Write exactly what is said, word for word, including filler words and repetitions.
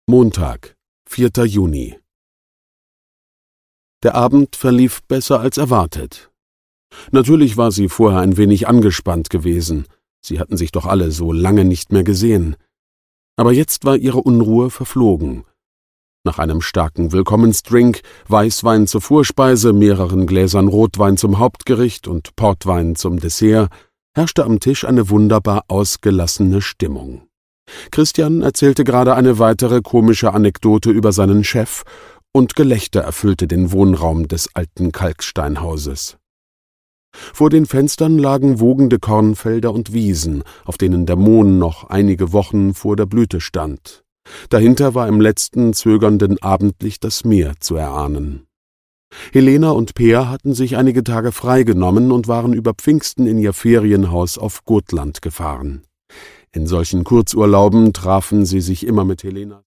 Montag, vierter Juni. Der Abend verlief besser als erwartet. Natürlich war sie vorher ein wenig angespannt gewesen, sie hatten sich doch alle so lange nicht mehr gesehen. Aber jetzt war ihre Unruhe verflogen. Nach einem starken Willkommensdrink, Weißwein zur Vorspeise, mehreren Gläsern Rotwein zum Hauptgericht und Portwein zum Dessert, herrschte am Tisch eine wunderbar ausgelassene Stimmung. Christian erzählte gerade eine weitere komische Anekdote über seinen Chef, und Gelächter erfüllte den Wohnraum des alten Kalksteinhauses. Vor den Fenstern lagen wogende Kornfelder und Wiesen, auf denen der Mohn noch einige Wochen vor der Blüte stand. Dahinter war im letzten zögernden Abendlicht das Meer zu erahnen. Helena und Peer hatten sich einige Tage freigenommen und waren über Pfingsten in ihr Ferienhaus auf Gotland gefahren. In solchen Kurzurlauben trafen sie sich immer mit Helena